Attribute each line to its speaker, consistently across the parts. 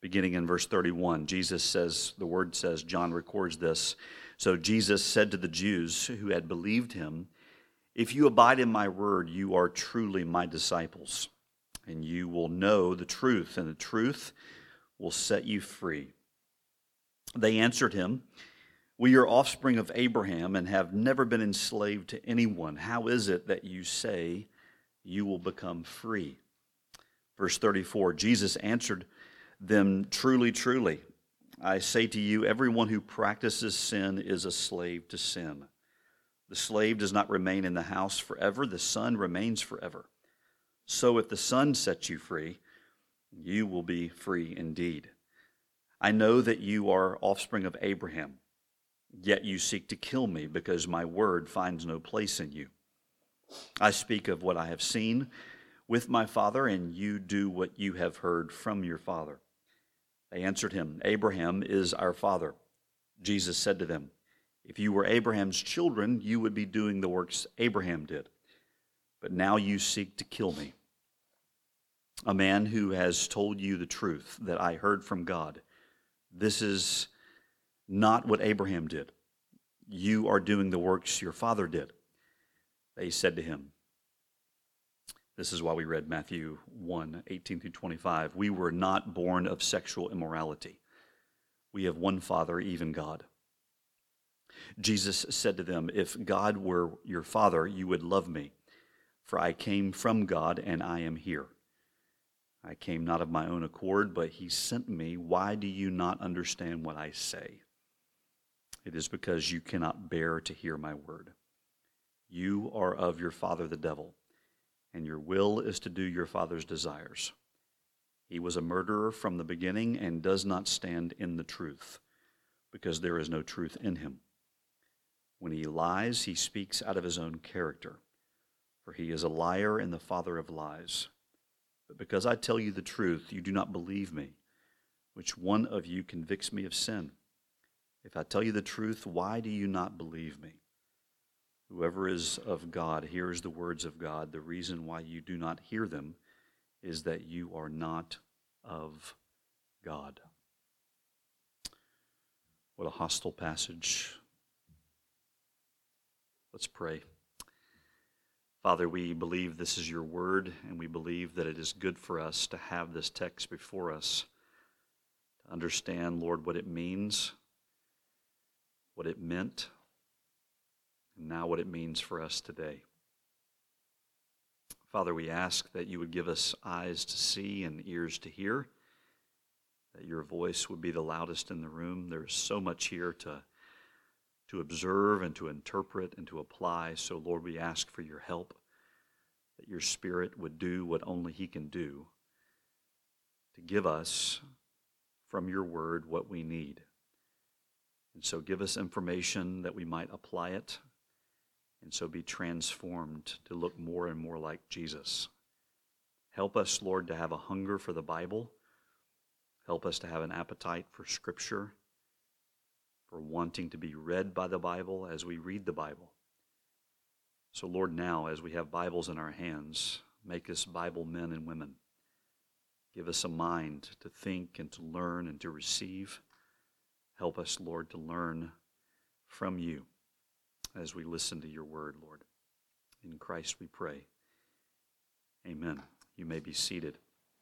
Speaker 1: beginning in verse 31. Jesus says, the word says, John records this. So Jesus said to the Jews who had believed him, "If you abide in my word, you are truly my disciples, and you will know the truth, and the truth will set you free." They answered him, "We are offspring of Abraham and have never been enslaved to anyone. How is it that you say you will become free?" Verse 34, Jesus answered them, "Truly, truly, I say to you, everyone who practices sin is a slave to sin. The slave does not remain in the house forever, the son remains forever. So if the Son sets you free, you will be free indeed. I know that you are offspring of Abraham, yet you seek to kill me because my word finds no place in you. I speak of what I have seen with my father, and you do what you have heard from your father." They answered him, "Abraham is our father." Jesus said to them, "If you were Abraham's children, you would be doing the works Abraham did. But now you seek to kill me, a man who has told you the truth that I heard from God. This is not what Abraham did. You are doing the works your father did." They said to him, this is why we read Matthew 1:18-25, "We were not born of sexual immorality. We have one Father, even God." Jesus said to them, "If God were your Father, you would love me, for I came from God and I am here. I came not of my own accord, but he sent me. Why do you not understand what I say? It is because you cannot bear to hear my word. You are of your father the devil, and your will is to do your father's desires. He was a murderer from the beginning and does not stand in the truth, because there is no truth in him. When he lies, he speaks out of his own character, for he is a liar and the father of lies. But because I tell you the truth, you do not believe me. Which one of you convicts me of sin? If I tell you the truth, why do you not believe me? Whoever is of God hears the words of God. The reason why you do not hear them is that you are not of God." What a hostile passage. Let's pray. Father, we believe this is your word, and we believe that it is good for us to have this text before us, to understand, Lord, what it means, what it meant, and now what it means for us today. Father, we ask that you would give us eyes to see and ears to hear, that your voice would be the loudest in the room. There is so much here to observe and to interpret and to apply. So, Lord, we ask for your help, that your Spirit would do what only he can do, to give us from your word what we need. And so give us information that we might apply it, and so be transformed to look more and more like Jesus. Help us, Lord, to have a hunger for the Bible. Help us to have an appetite for Scripture, for wanting to be read by the Bible as we read the Bible. So, Lord, now, as we have Bibles in our hands, make us Bible men and women. Give us a mind to think and to learn and to receive. Help us, Lord, to learn from you as we listen to your word, Lord. In Christ we pray. Amen. You may be seated.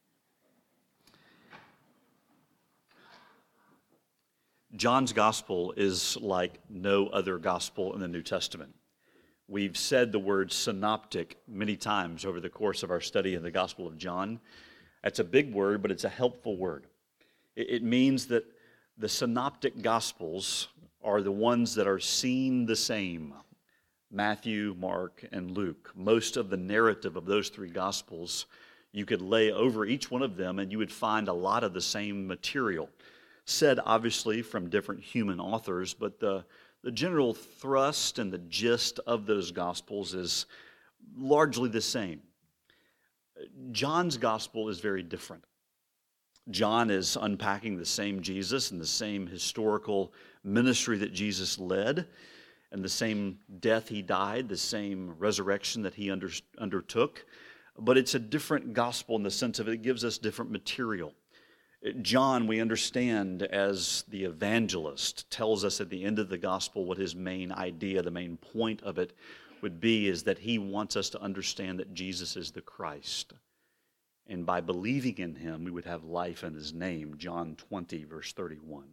Speaker 1: John's gospel is like no other gospel in the New Testament. We've said the word synoptic many times over the course of our study in the Gospel of John. That's a big word, but it's a helpful word. It means that the synoptic gospels are the ones that are seen the same. Matthew, Mark, and Luke. Most of the narrative of those three gospels, you could lay over each one of them and you would find a lot of the same material. Said obviously from different human authors, but the general thrust and the gist of those gospels is largely the same. John's gospel is very different. John is unpacking the same Jesus and the same historical ministry that Jesus led, and the same death he died, the same resurrection that he undertook. But it's a different gospel in the sense of it gives us different material. John, we understand as the evangelist, tells us at the end of the gospel what his main idea, the main point of it would be, is that he wants us to understand that Jesus is the Christ. And by believing in him, we would have life in his name, John 20, verse 31.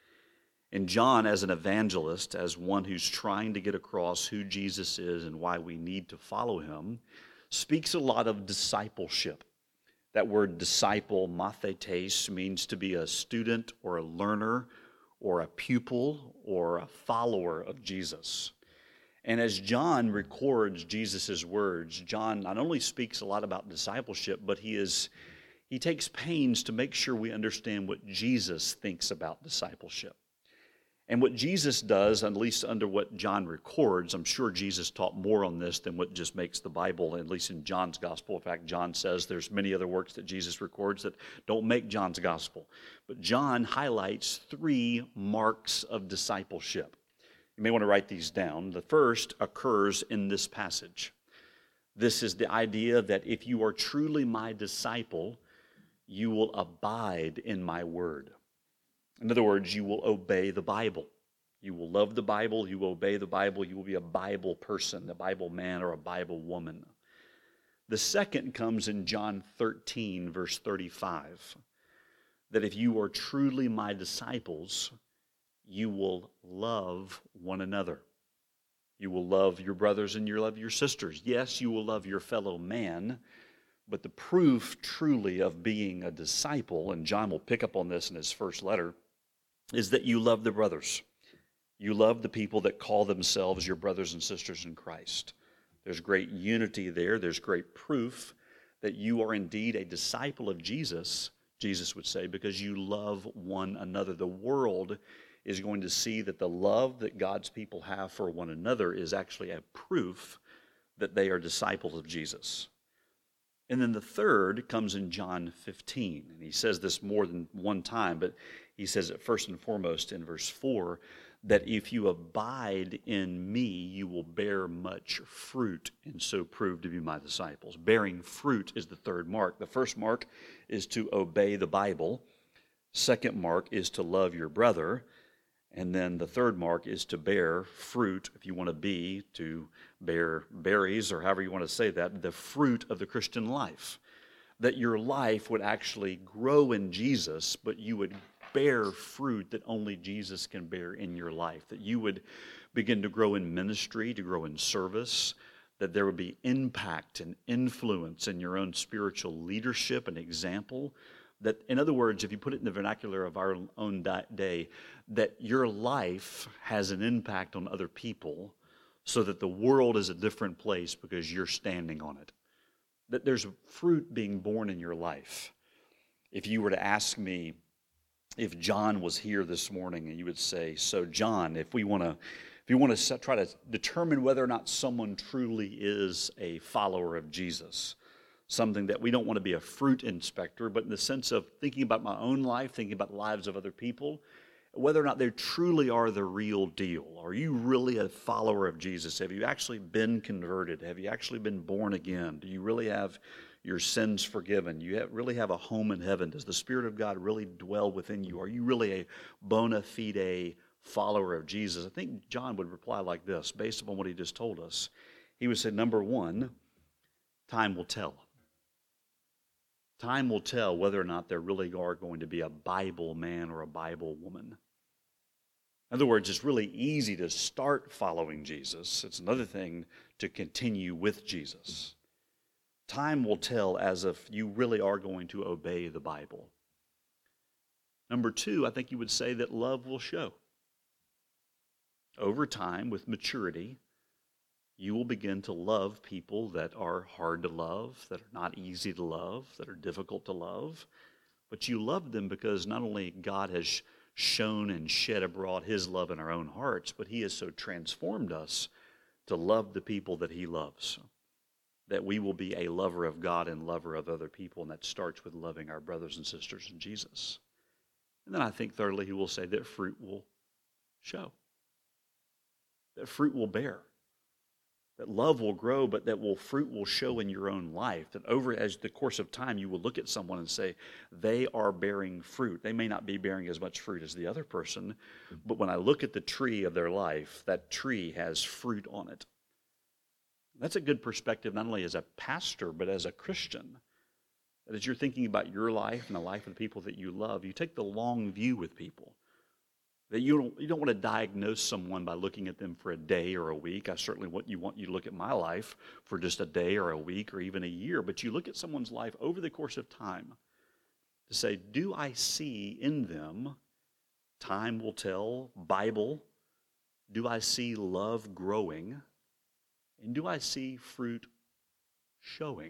Speaker 1: And John, as an evangelist, as one who's trying to get across who Jesus is and why we need to follow him, speaks a lot of discipleship. That word disciple, mathetes, means to be a student or a learner or a pupil or a follower of Jesus. And as John records Jesus' words, John not only speaks a lot about discipleship, but he takes pains to make sure we understand what Jesus thinks about discipleship. And what Jesus does, at least under what John records, I'm sure Jesus taught more on this than what just makes the Bible, at least in John's gospel. In fact, John says there's many other works that Jesus records that don't make John's gospel. But John highlights 3 marks of discipleship. You may want to write these down. The first occurs in this passage. This is the idea that if you are truly my disciple, you will abide in my word. In other words, you will obey the Bible. You will love the Bible, you will obey the Bible, you will be a Bible person, a Bible man or a Bible woman. The second comes in John 13, verse 35, that if you are truly my disciples, you will love one another. You will love your brothers and you love your sisters. Yes, you will love your fellow man, but the proof truly of being a disciple, and John will pick up on this in his first letter, is that you love the brothers. You love the people that call themselves your brothers and sisters in Christ. There's great unity there. There's great proof that you are indeed a disciple of Jesus, Jesus would say, because you love one another. The world is going to see that the love that God's people have for one another is actually a proof that they are disciples of Jesus. And then the third comes in John 15. And he says this more than one time, but he says it first and foremost in verse 4, that if you abide in me, you will bear much fruit, and so prove to be my disciples. Bearing fruit is the third mark. The first mark is to obey the Bible. Second mark is to love your brother. And then the third mark is to bear fruit, if you want to bear berries, or however you want to say that, the fruit of the Christian life. That your life would actually grow in Jesus, but you would bear fruit that only Jesus can bear in your life. That you would begin to grow in ministry, to grow in service, that there would be impact and influence in your own spiritual leadership and example. That, in other words, if you put it in the vernacular of our own day, that your life has an impact on other people so that the world is a different place because you're standing on it. That there's fruit being born in your life. If you were to ask me if John was here this morning, and you would say, so John, if you want to try to determine whether or not someone truly is a follower of Jesus, something that we don't want to be a fruit inspector, but in the sense of thinking about my own life, thinking about the lives of other people, whether or not they truly are the real deal. Are you really a follower of Jesus? Have you actually been converted? Have you actually been born again? Do you really have your sins forgiven? You really have a home in heaven? Does the Spirit of God really dwell within you? Are you really a bona fide follower of Jesus? I think John would reply like this, based upon what he just told us. He would say, number one, time will tell. Time will tell whether or not there really are going to be a Bible man or a Bible woman. In other words, it's really easy to start following Jesus. It's another thing to continue with Jesus. Time will tell as if you really are going to obey the Bible. Number two, I think you would say that love will show. Over time, with maturity, you will begin to love people that are hard to love, that are not easy to love, that are difficult to love. But you love them because not only God has shown and shed abroad his love in our own hearts, but he has so transformed us to love the people that he loves, that we will be a lover of God and lover of other people, and that starts with loving our brothers and sisters in Jesus. And then I think thirdly, he will say that fruit will show, that fruit will bear. That love will grow, but that fruit will show in your own life. That over as the course of time, you will look at someone and say, they are bearing fruit. They may not be bearing as much fruit as the other person, but when I look at the tree of their life, that tree has fruit on it. That's a good perspective, not only as a pastor, but as a Christian. That as you're thinking about your life and the life of the people that you love, you take the long view with people. That you don't want to diagnose someone by looking at them for a day or a week. I certainly want you to look at my life for just a day or a week or even a year. But you look at someone's life over the course of time to say, do I see in them, time will tell, Bible, do I see love growing? And do I see fruit showing?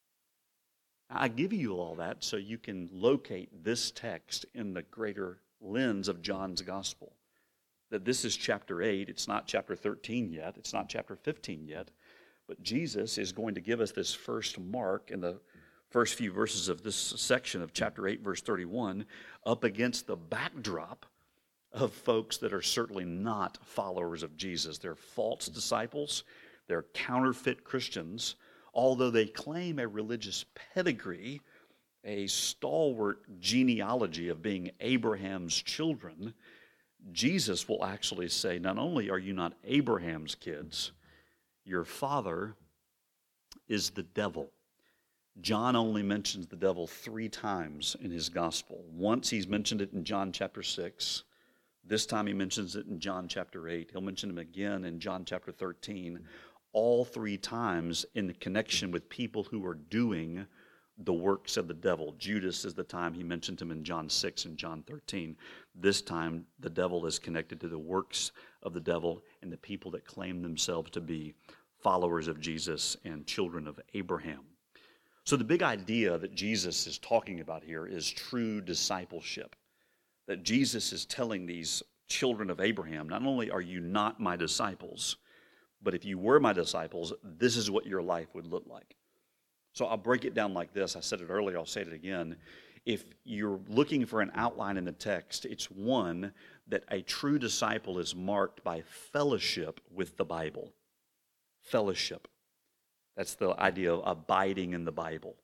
Speaker 1: I give you all that so you can locate this text in the greater lens of John's gospel. That this is chapter 8, it's not chapter 13 yet, it's not chapter 15 yet, but Jesus is going to give us this first mark in the first few verses of this section of chapter 8, verse 31, up against the backdrop of folks that are certainly not followers of Jesus. They're false disciples, they're counterfeit Christians, although they claim a religious pedigree, a stalwart genealogy of being Abraham's children. Jesus will actually say, not only are you not Abraham's kids, your father is the devil. John only mentions the devil 3 times in his gospel. Once he's mentioned it in John chapter 6. This time he mentions it in John chapter 8. He'll mention him again in John chapter 13. All 3 times in connection with people who are doing the works of the devil. Judas is the time he mentioned him in John 6 and John 13. This time, the devil is connected to the works of the devil and the people that claim themselves to be followers of Jesus and children of Abraham. So the big idea that Jesus is talking about here is true discipleship. That Jesus is telling these children of Abraham, not only are you not my disciples, but if you were my disciples, this is what your life would look like. So I'll break it down like this. I said it earlier, I'll say it again. If you're looking for an outline in the text, it's one, that a true disciple is marked by fellowship with the Bible. Fellowship. That's the idea of abiding in the Bible.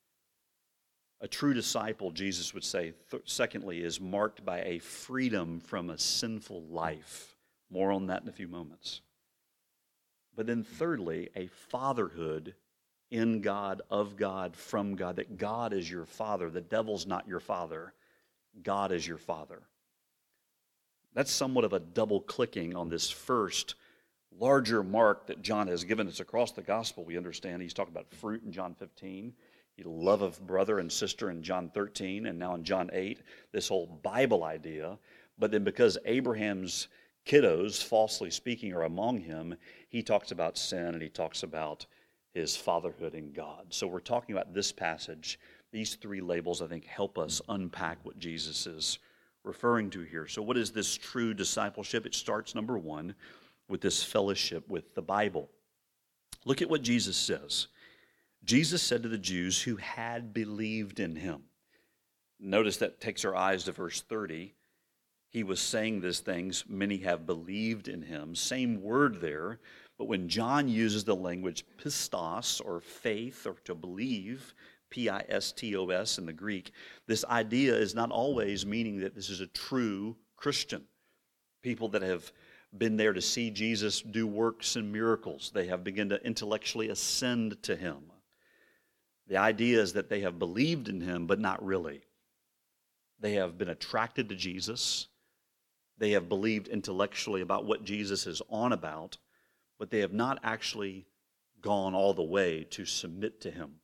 Speaker 1: A true disciple, Jesus would say, secondly, is marked by a freedom from a sinful life. More on that in a few moments. But then thirdly, a fatherhood in God, of God, from God, that God is your father. The devil's not your father. God is your father. That's somewhat of a double clicking on this first larger mark that John has given us across the gospel. We understand he's talking about fruit in John 15, the love of brother and sister in John 13, and now in John 8, this whole Bible idea. But then because Abraham's kiddos, falsely speaking, are among him, he talks about sin and he talks about his fatherhood in God. So we're talking about this passage. These 3 labels, I think, help us unpack what Jesus is referring to here. So what is this true discipleship? It starts, number 1, with this fellowship with the Bible. Look at what Jesus says. Jesus said to the Jews who had believed in him. Notice that takes our eyes to verse 30. He was saying these things, many have believed in him. Same word there. But when John uses the language pistos, or faith, or to believe, P-I-S-T-O-S in the Greek, this idea is not always meaning that this is a true Christian. People that have been there to see Jesus do works and miracles. They have begun to intellectually ascend to him. The idea is that they have believed in him, but not really. They have been attracted to Jesus. They have believed intellectually about what Jesus is on about, but they have not actually gone all the way to submit to him.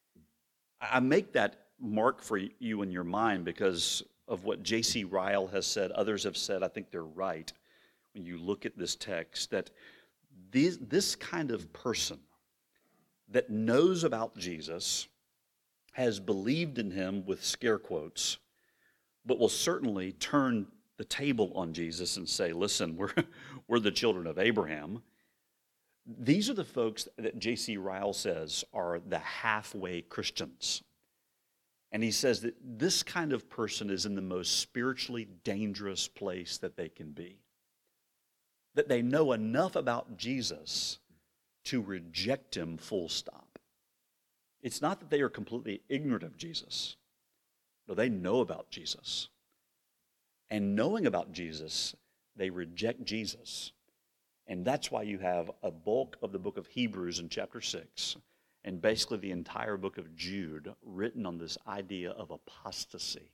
Speaker 1: I make that mark for you in your mind because of what J.C. Ryle has said. Others have said, I think they're right, when you look at this text, that this kind of person that knows about Jesus, has believed in him with scare quotes, but will certainly turn the table on Jesus and say, listen, we're the children of Abraham. These are the folks that J.C. Ryle says are the halfway Christians. And he says that this kind of person is in the most spiritually dangerous place that they can be. That they know enough about Jesus to reject him, full stop. It's not that they are completely ignorant of Jesus. No, they know about Jesus. And knowing about Jesus, they reject Jesus. And that's why you have a bulk of the book of Hebrews in chapter 6, and basically the entire book of Jude written on this idea of apostasy.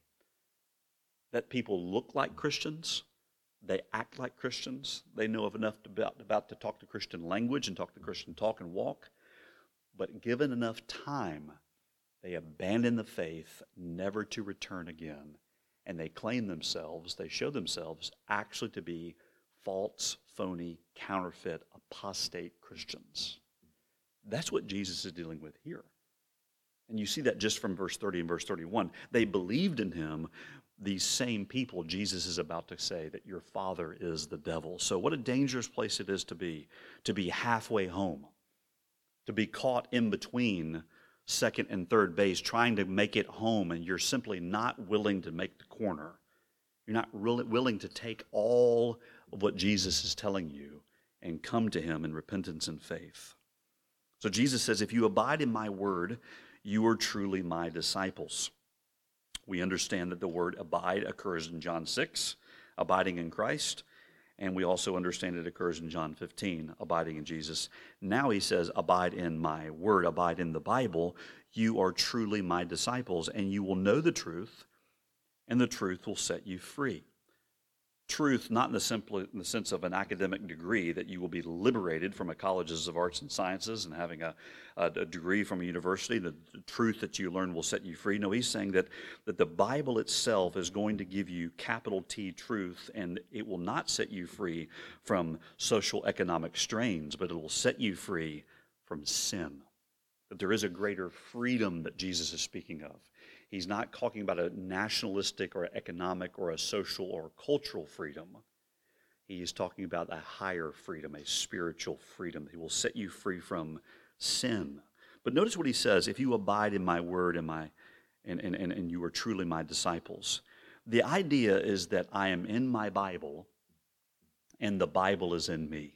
Speaker 1: That people look like Christians, they act like Christians, they know enough about to talk the Christian language and talk the Christian talk and walk, but given enough time, they abandon the faith, never to return again. And they claim themselves, they show themselves actually to be false, phony, counterfeit, apostate Christians. That's what Jesus is dealing with here. And you see that just from verse 30 and verse 31. They believed in him, these same people. Jesus is about to say that your father is the devil. So what a dangerous place it is to be halfway home, to be caught in between second and third base, trying to make it home, and you're simply not willing to make the corner. You're not really willing to take all of what Jesus is telling you and come to him in repentance and faith. So Jesus says, if you abide in my word, you are truly my disciples. We understand that the word abide occurs in John 6, abiding in Christ. And we also understand it occurs in John 15, abiding in Jesus. Now he says, abide in my word, abide in the Bible. You are truly my disciples, and you will know the truth, and the truth will set you free. Truth, not in the sense of an academic degree that you will be liberated from a colleges of arts and sciences and having a degree from a university. The truth that you learn will set you free. No, he's saying that the Bible itself is going to give you capital T truth, and it will not set you free from social economic strains, but it will set you free from sin. That there is a greater freedom that Jesus is speaking of. He's not talking about a nationalistic or economic or a social or cultural freedom. He is talking about a higher freedom, a spiritual freedom. He will set you free from sin. But notice what he says, if you abide in my word and you are truly my disciples. The idea is that I am in my Bible and the Bible is in me.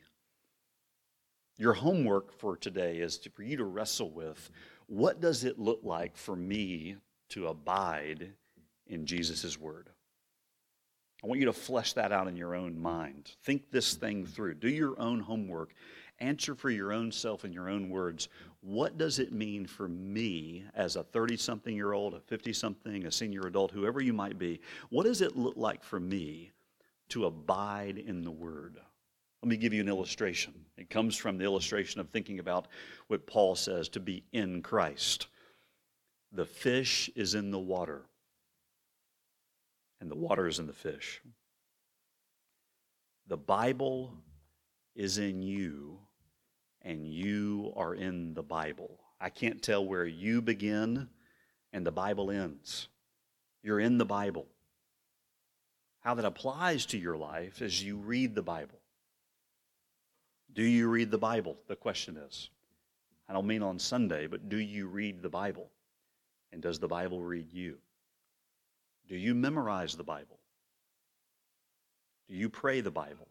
Speaker 1: Your homework for today is for you to wrestle with, what does it look like for me to abide in Jesus' word? I want you to flesh that out in your own mind. Think this thing through. Do your own homework. Answer for your own self in your own words. What does it mean for me as a 30-something-year-old, a 50-something, a senior adult, whoever you might be? What does it look like for me to abide in the word? Let me give you an illustration. It comes from the illustration of thinking about what Paul says to be in Christ. The fish is in the water, and the water is in the fish. The Bible is in you, and you are in the Bible. I can't tell where you begin and the Bible ends. You're in the Bible. How that applies to your life is you read the Bible. Do you read the Bible? The question is. I don't mean on Sunday, but do you read the Bible? And does the Bible read you? Do you memorize the Bible? Do you pray the Bible?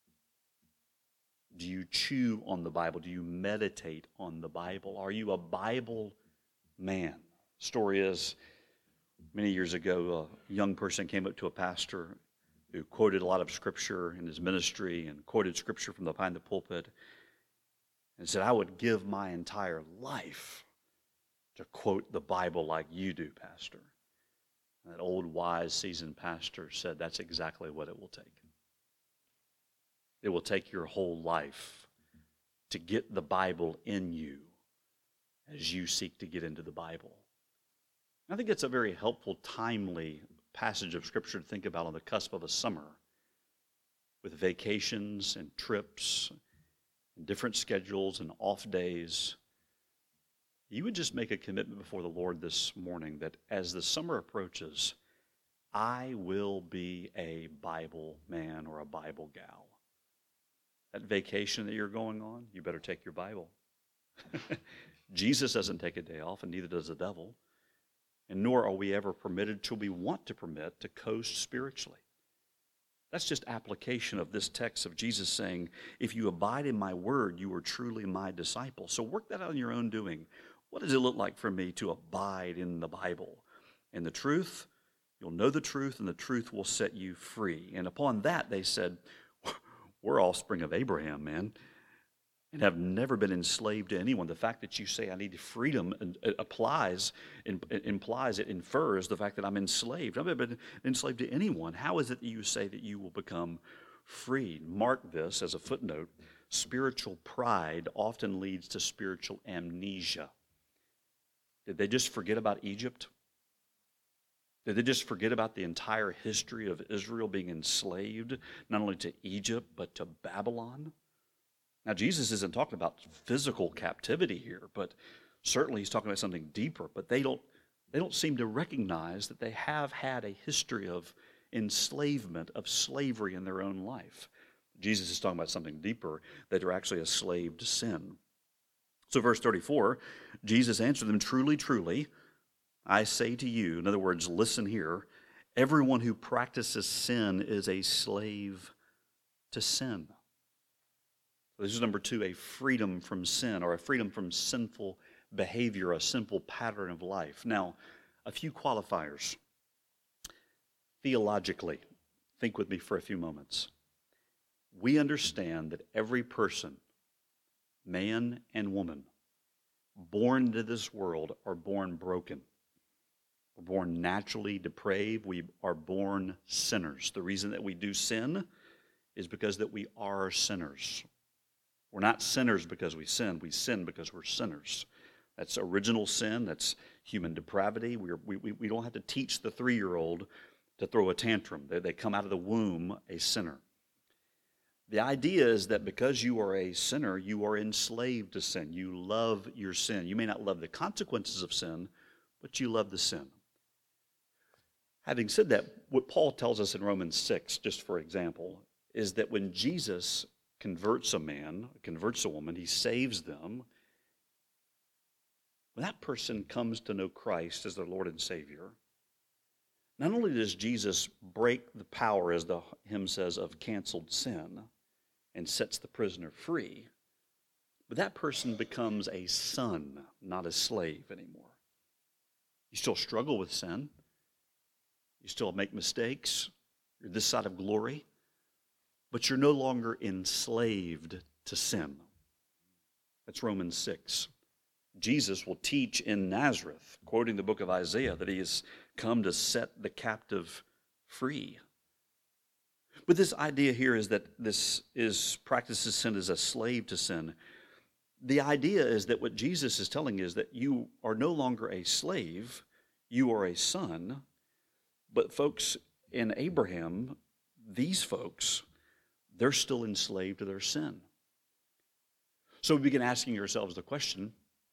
Speaker 1: Do you chew on the Bible? Do you meditate on the Bible? Are you a Bible man? Story is, many years ago, a young person came up to a pastor who quoted a lot of Scripture in his ministry and quoted Scripture from behind the pulpit and said, I would give my entire life to quote the Bible like you do, Pastor. And that old, wise, seasoned pastor said, that's exactly what it will take. It will take your whole life to get the Bible in you as you seek to get into the Bible. I think it's a very helpful, timely passage of Scripture to think about on the cusp of a summer with vacations and trips and different schedules and off days. You would just make a commitment before the Lord this morning that as the summer approaches, I will be a Bible man or a Bible gal. That vacation that you're going on, you better take your Bible. Jesus doesn't take a day off, and neither does the devil. And nor are we ever permitted till we want to permit to coast spiritually. That's just application of this text of Jesus saying, if you abide in my word, you are truly my disciple. So work that out in your own doing. What does it look like for me to abide in the Bible? And the truth, you'll know the truth, and the truth will set you free. And upon that, they said, we're offspring of Abraham, man, and have never been enslaved to anyone. The fact that you say I need freedom implies it infers the fact that I'm enslaved. I've never been enslaved to anyone. How is it that you say that you will become free? Mark this as a footnote. Spiritual pride often leads to spiritual amnesia. Did they just forget about Egypt? Did they just forget about the entire history of Israel being enslaved, not only to Egypt, but to Babylon? Now, Jesus isn't talking about physical captivity here, but certainly he's talking about something deeper. But they don't seem to recognize that they have had a history of enslavement, of slavery in their own life. Jesus is talking about something deeper, that they're actually a slave to sin. So verse 34, Jesus answered them, truly, truly, I say to you, in other words, listen here, everyone who practices sin is a slave to sin. This is number 2, a freedom from sin, or a freedom from sinful behavior, a sinful pattern of life. Now, a few qualifiers. Theologically, think with me for a few moments. We understand that every person, man and woman, born into this world are born broken. We're born naturally depraved. We are born sinners. The reason that we do sin is because that we are sinners. We're not sinners because we sin because we're sinners. That's original sin, that's human depravity. We don't have to teach the 3-year-old to throw a tantrum. They come out of the womb a sinner. The idea is that because you are a sinner, you are enslaved to sin. You love your sin. You may not love the consequences of sin, but you love the sin. Having said that, what Paul tells us in Romans 6, just for example, is that when Jesus converts a man, converts a woman, he saves them. When that person comes to know Christ as their Lord and Savior, not only does Jesus break the power, as the hymn says, of canceled sin and sets the prisoner free, but that person becomes a son, not a slave anymore. You still struggle with sin. You still make mistakes. You're this side of glory. But you're no longer enslaved to sin. That's Romans 6. Jesus will teach in Nazareth, quoting the book of Isaiah, that he has come to set the captive free. But this idea here is that practices sin as a slave to sin. The idea is that what Jesus is telling is that you are no longer a slave, you are a son. But folks, in Abraham, these folks, they're still enslaved to their sin. So we begin asking ourselves the question,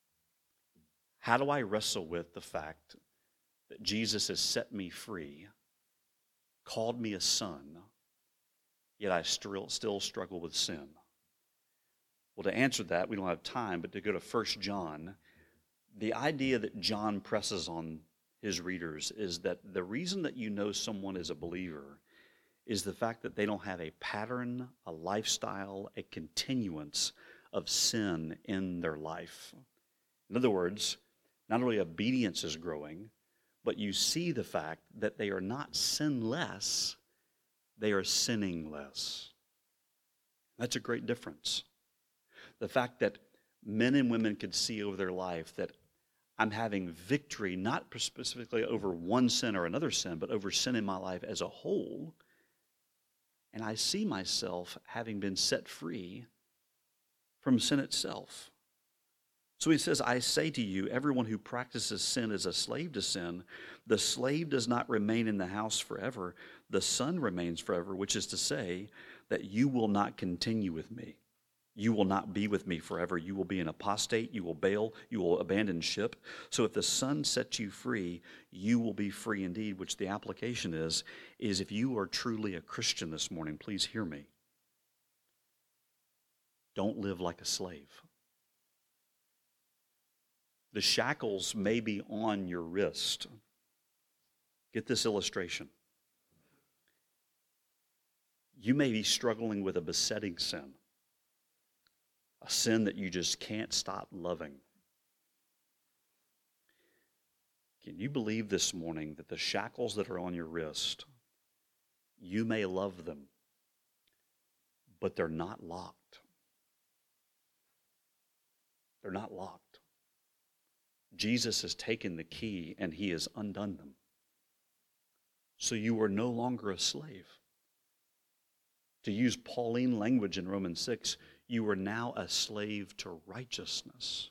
Speaker 1: how do I wrestle with the fact that Jesus has set me free, called me a son, yet I still struggle with sin? Well, to answer that, we don't have time, but to go to 1 John, the idea that John presses on his readers is that the reason that you know someone is a believer is the fact that they don't have a pattern, a lifestyle, a continuance of sin in their life. In other words, not only obedience is growing, but you see the fact that they are not sinless, they are sinning less. That's a great difference. The fact that men and women could see over their life that I'm having victory, not specifically over one sin or another sin, but over sin in my life as a whole. And I see myself having been set free from sin itself. So he says, I say to you, everyone who practices sin is a slave to sin. The slave does not remain in the house forever. The son remains forever, which is to say that you will not continue with me. You will not be with me forever. You will be an apostate. You will bail. You will abandon ship. So if the Son sets you free, you will be free indeed, which the application is if you are truly a Christian this morning, please hear me. Don't live like a slave. The shackles may be on your wrist. Get this illustration. You may be struggling with a besetting sin, a sin that you just can't stop loving. Can you believe this morning that the shackles that are on your wrist, you may love them, but they're not locked? They're not locked. Jesus has taken the key and he has undone them. So you are no longer a slave. To use Pauline language in Romans 6, you are now a slave to righteousness.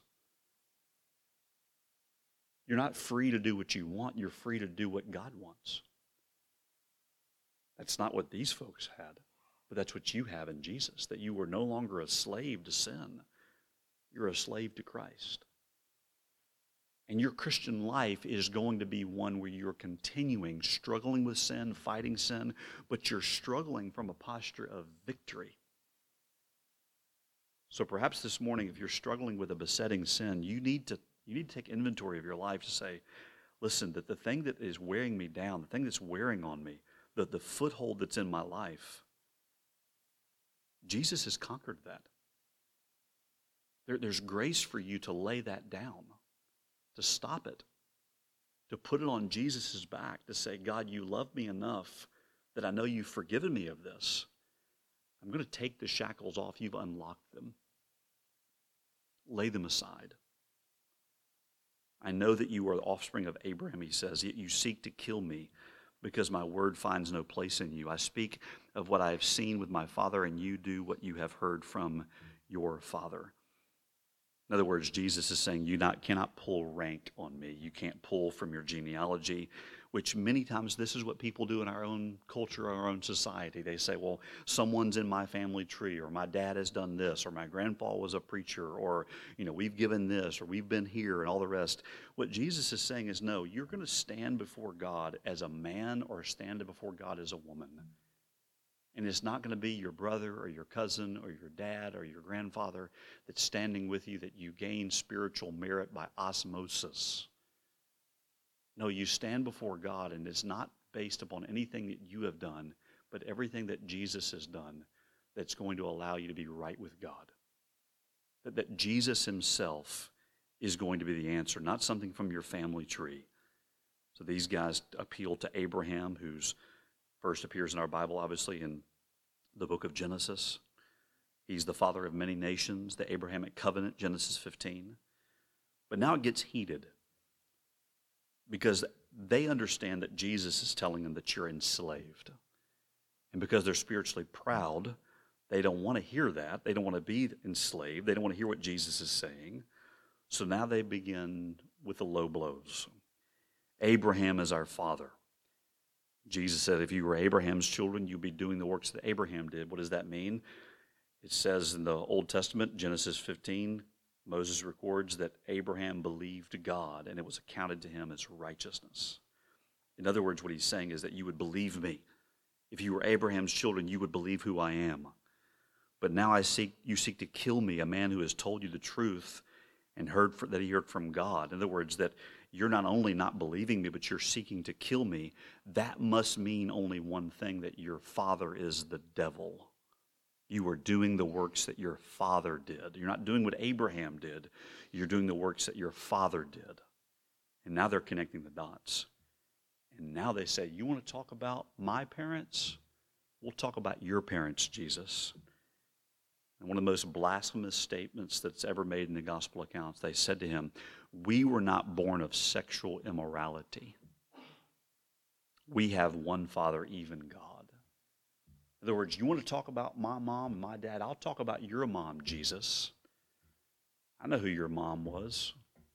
Speaker 1: You're not free to do what you want. You're free to do what God wants. That's not what these folks had, but that's what you have in Jesus, that you are no longer a slave to sin. You're a slave to Christ. And your Christian life is going to be one where you're continuing, struggling with sin, fighting sin, but you're struggling from a posture of victory. So perhaps this morning, if you're struggling with a besetting sin, you need to take inventory of your life to say, listen, that the thing that is wearing me down, the thing that's wearing on me, the foothold that's in my life, Jesus has conquered that. There's grace for you to lay that down, to stop it, to put it on Jesus' back, to say, God, you love me enough that I know you've forgiven me of this. I'm going to take the shackles off. You've unlocked them. Lay them aside. I know that you are the offspring of Abraham, he says, yet you seek to kill me because my word finds no place in you. I speak of what I have seen with my father, and you do what you have heard from your father. In other words, Jesus is saying you cannot pull rank on me. You can't pull from your genealogy, which many times this is what people do in our own culture, our own society. They say, well, someone's in my family tree, or my dad has done this, or my grandpa was a preacher, or, we've given this, or we've been here, and all the rest. What Jesus is saying is, no, you're going to stand before God as a man or stand before God as a woman. And it's not going to be your brother or your cousin or your dad or your grandfather that's standing with you that you gain spiritual merit by osmosis. No, you stand before God, and it's not based upon anything that you have done, but everything that Jesus has done that's going to allow you to be right with God. That Jesus himself is going to be the answer, not something from your family tree. So these guys appeal to Abraham, who's first appears in our Bible, obviously, in the book of Genesis. He's the father of many nations, the Abrahamic covenant, Genesis 15. But now it gets heated because they understand that Jesus is telling them that you're enslaved. And because they're spiritually proud, they don't want to hear that. They don't want to be enslaved. They don't want to hear what Jesus is saying. So now they begin with the low blows. Abraham is our father. Jesus said, if you were Abraham's children, you'd be doing the works that Abraham did. What does that mean? It says in the Old Testament, Genesis 15, Moses records that Abraham believed God, and it was accounted to him as righteousness. In other words, what he's saying is that you would believe me. If you were Abraham's children, you would believe who I am. But now you seek to kill me, a man who has told you the truth and that he heard from God. In other words, that you're not only not believing me, but you're seeking to kill me. That must mean only one thing, that your father is the devil. You are doing the works that your father did. You're not doing what Abraham did. You're doing the works that your father did. And now they're connecting the dots. And now they say, you want to talk about my parents? We'll talk about your parents, Jesus. And one of the most blasphemous statements that's ever made in the gospel accounts, they said to him, we were not born of sexual immorality. We have one Father, even God. In other words, you want to talk about my mom and my dad? I'll talk about your mom, Jesus. I know who your mom was.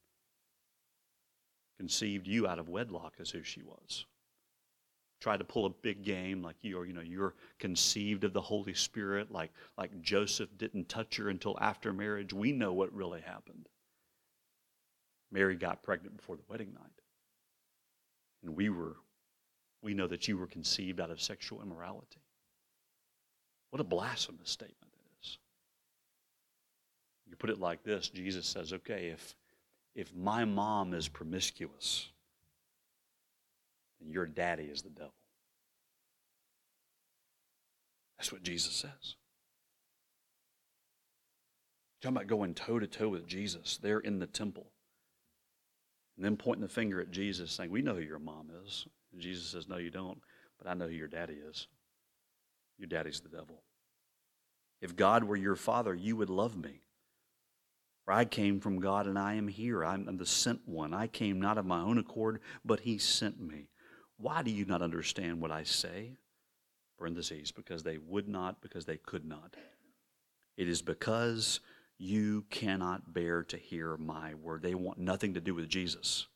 Speaker 1: Conceived you out of wedlock is who she was. Tried to pull a big game like you're conceived of the Holy Spirit, like Joseph didn't touch her until after marriage. We know what really happened. Mary got pregnant before the wedding night. And we know that you were conceived out of sexual immorality. What a blasphemous statement it is. You put it like this, Jesus says, okay, if my mom is promiscuous, then your daddy is the devil. That's what Jesus says. Talking about going toe-to-toe with Jesus there in the temple. And then pointing the finger at Jesus saying, we know who your mom is. And Jesus says, no, you don't, but I know who your daddy is. Your daddy's the devil. If God were your father, you would love me. For I came from God and I am here. I'm the sent one. I came not of my own accord, but he sent me. Why do you not understand what I say? Parentheses, because they would not, because they could not. It is because you cannot bear to hear my word. They want nothing to do with Jesus.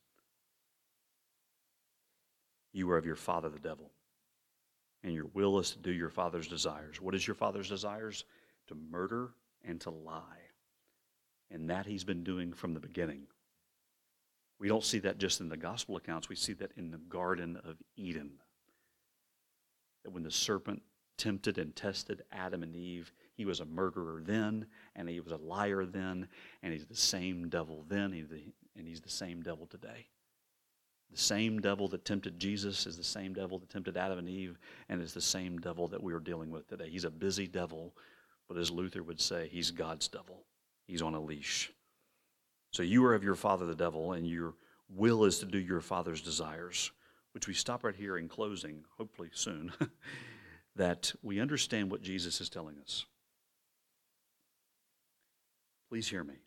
Speaker 1: You are of your father, the devil, and your will is to do your father's desires. What is your father's desires? To murder and to lie. And that he's been doing from the beginning. We don't see that just in the gospel accounts. We see that in the Garden of Eden. That when the serpent tempted and tested Adam and Eve, he was a murderer then, and he was a liar then, and he's the same devil then, and he's the same devil today. The same devil that tempted Jesus is the same devil that tempted Adam and Eve, and is the same devil that we are dealing with today. He's a busy devil, but as Luther would say, he's God's devil. He's on a leash. So you are of your father the devil, and your will is to do your father's desires, which we stop right here in closing, hopefully soon, that we understand what Jesus is telling us. Please hear me.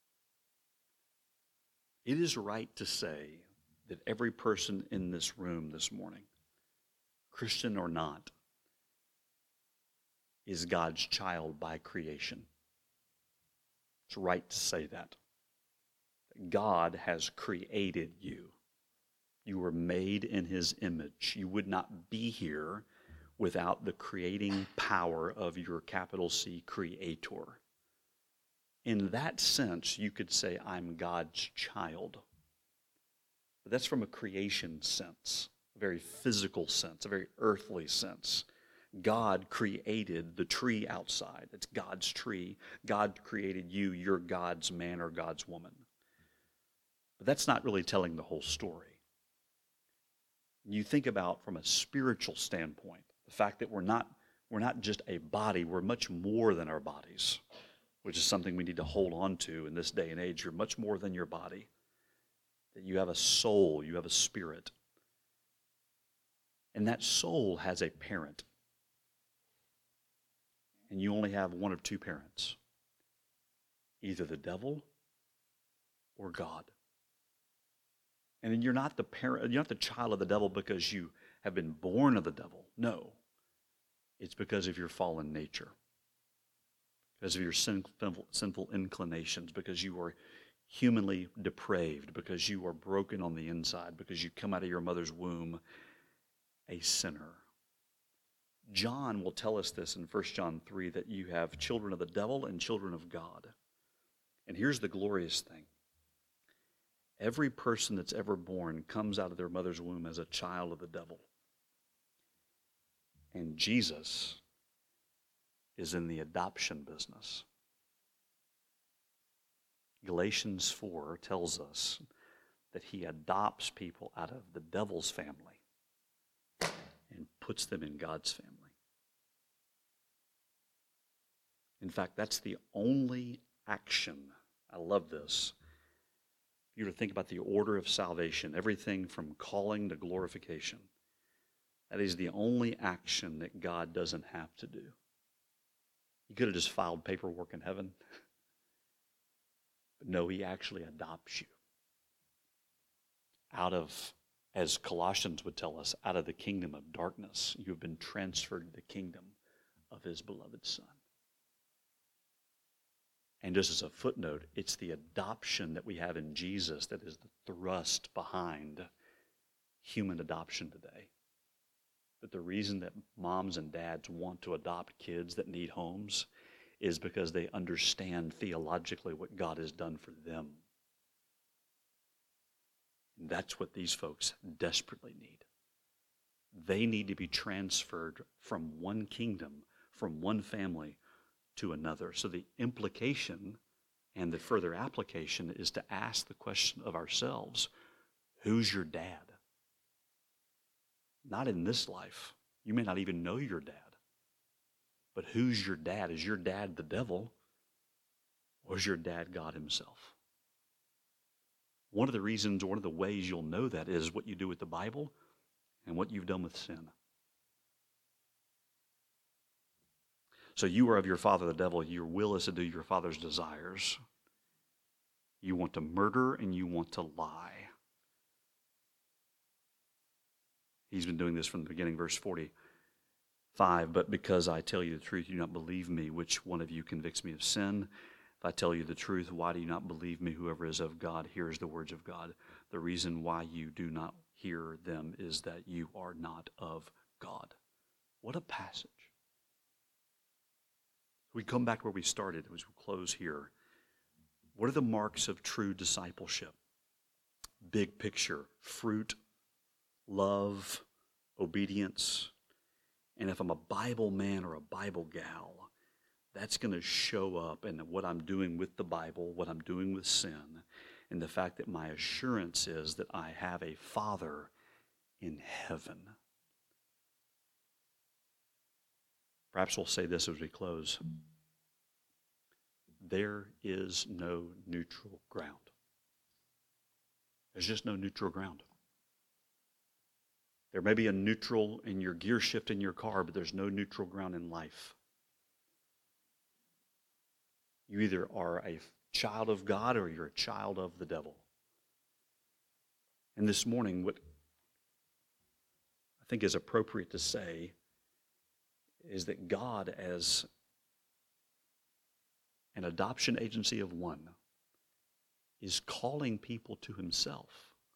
Speaker 1: It is right to say that every person in this room this morning, Christian or not, is God's child by creation. It's right to say that. God has created you. You were made in his image. You would not be here without the creating power of your capital C Creator. In that sense, you could say, I'm God's child. But that's from a creation sense, a very physical sense, a very earthly sense. God created the tree outside. It's God's tree. God created you. You're God's man or God's woman. But that's not really telling the whole story. You think about from a spiritual standpoint, the fact that we're not just a body, we're much more than our bodies, which is something we need to hold on to in this day and age. You're much more than your body. That you have a soul, you have a spirit. And that soul has a parent. And you only have one of two parents. Either the devil or God. And then you're not the child of the devil because you have been born of the devil. No. It's because of your fallen nature. Because of your sinful inclinations, because you are humanly depraved, because you are broken on the inside, because you come out of your mother's womb a sinner. John will tell us this in 1 John 3, that you have children of the devil and children of God. And here's the glorious thing. Every person that's ever born comes out of their mother's womb as a child of the devil. And Jesus is in the adoption business. Galatians 4 tells us that he adopts people out of the devil's family and puts them in God's family. In fact, that's the only action. I love this. You were to think about the order of salvation, everything from calling to glorification. That is the only action that God doesn't have to do. He could have just filed paperwork in heaven. But no, he actually adopts you out of, as Colossians would tell us, out of the kingdom of darkness. You have been transferred to the kingdom of his beloved Son. And just as a footnote, it's the adoption that we have in Jesus that is the thrust behind human adoption today. That the reason that moms and dads want to adopt kids that need homes is because they understand theologically what God has done for them. And that's what these folks desperately need. They need to be transferred from one kingdom, from one family, to another. So the implication and the further application is to ask the question of ourselves, who's your dad? Not in this life. You may not even know your dad. But who's your dad? Is your dad the devil, or is your dad God himself? One of the reasons, one of the ways you'll know that is what you do with the Bible and what you've done with sin. So you are of your father the devil. Your will is to do your father's desires. You want to murder and you want to lie. He's been doing this from the beginning, verse 45. But because I tell you the truth, you do not believe me. Which one of you convicts me of sin? If I tell you the truth, why do you not believe me? Whoever is of God hears the words of God. The reason why you do not hear them is that you are not of God. What a passage. We come back where we started as we close here. What are the marks of true discipleship? Big picture: fruit, love, obedience. And if I'm a Bible man or a Bible gal, that's going to show up in what I'm doing with the Bible, what I'm doing with sin, and the fact that my assurance is that I have a Father in heaven. Perhaps we'll say this as we close. There is no neutral ground. There's just no neutral ground. There may be a neutral in your gear shift in your car, but there's no neutral ground in life. You either are a child of God or you're a child of the devil. And this morning, what I think is appropriate to say is that God, as an adoption agency of one, is calling people to himself,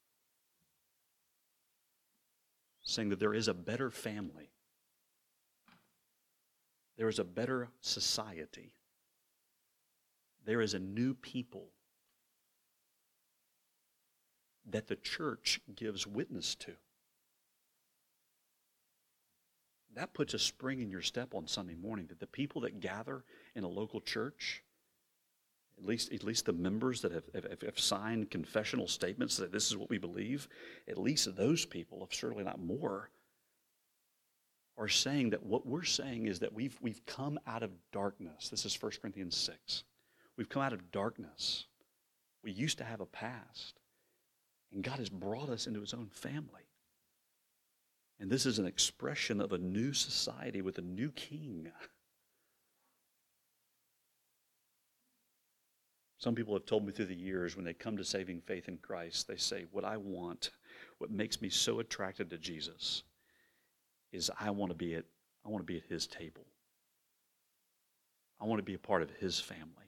Speaker 1: saying that there is a better family, there is a better society, there is a new people that the church gives witness to. That puts a spring in your step on Sunday morning, that the people that gather in a local church, at least the members that have signed confessional statements that this is what we believe, at least those people, if certainly not more, are saying that what we're saying is that we've come out of darkness. This is 1 Corinthians 6. We've come out of darkness. We used to have a past, and God has brought us into his own family. And this is an expression of a new society with a new king. Some people have told me through the years when they come to saving faith in Christ, they say, what I want, what makes me so attracted to Jesus is I want to be at his table. I want to be a part of his family.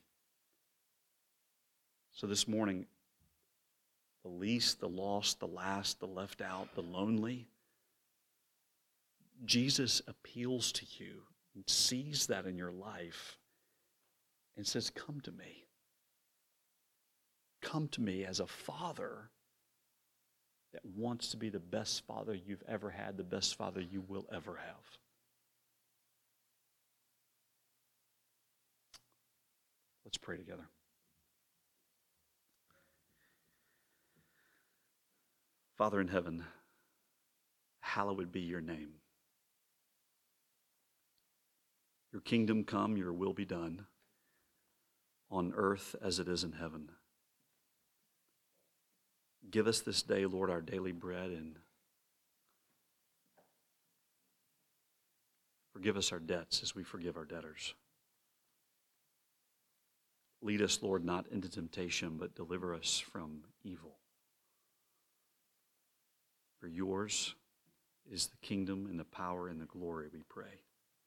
Speaker 1: So this morning, the least, the lost, the last, the left out, the lonely, Jesus appeals to you and sees that in your life and says, come to me. Come to me as a father that wants to be the best father you've ever had, the best father you will ever have. Let's pray together. Father in heaven, hallowed be your name. Your kingdom come, your will be done on earth as it is in heaven. Give us this day, Lord, our daily bread, and forgive us our debts as we forgive our debtors. Lead us, Lord, not into temptation, but deliver us from evil. For yours is the kingdom and the power and the glory, we pray.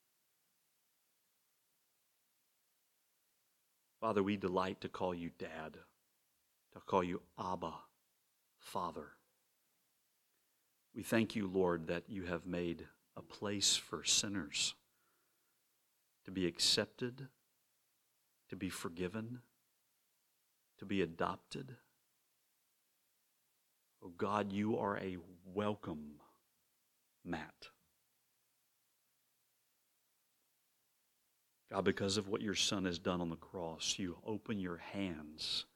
Speaker 1: Father, we delight to call you Dad, to call you Abba, Father. We thank you, Lord, that you have made a place for sinners to be accepted, to be forgiven, to be adopted. Oh God, you are a welcome mat. God, because of what your Son has done on the cross, you open your hands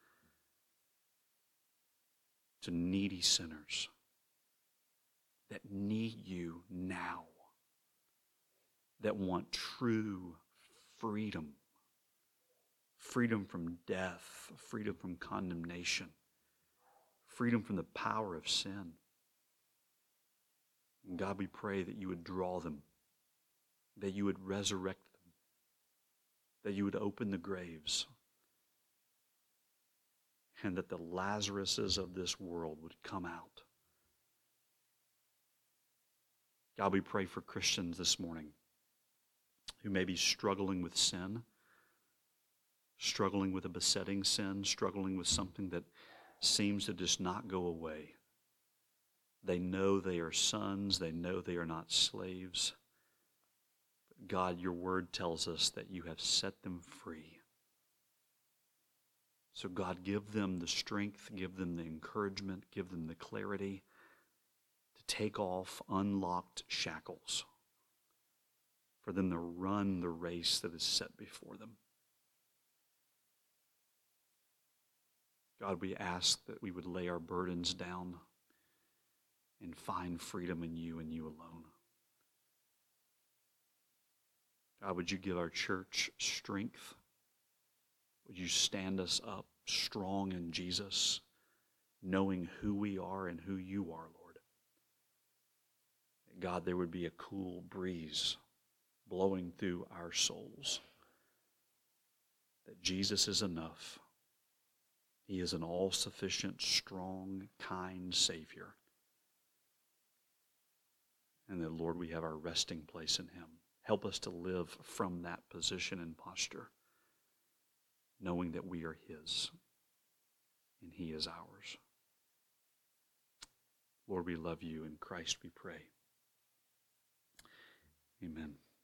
Speaker 1: to needy sinners that need you now. that want true freedom. Freedom from death, freedom from condemnation, freedom from the power of sin. And God, we pray that you would draw them, that you would resurrect them, that you would open the graves, and that the Lazaruses of this world would come out. God, we pray for Christians this morning who may be struggling with sin, struggling with a besetting sin, struggling with something that seems to just not go away. They know they are sons. They know they are not slaves. But God, your word tells us that you have set them free. So God, give them the strength, give them the encouragement, give them the clarity to take off unlocked shackles, for them to run the race that is set before them. God, we ask that we would lay our burdens down and find freedom in you and you alone. God, would you give our church strength? Would you stand us up strong in Jesus, knowing who we are and who you are, Lord? God, there would be a cool breeze blowing through our souls, that Jesus is enough. He is an all-sufficient, strong, kind Savior. And that, Lord, we have our resting place in him. Help us to live from that position and posture, knowing that we are his and he is ours. Lord, we love you. In Christ we pray. Amen.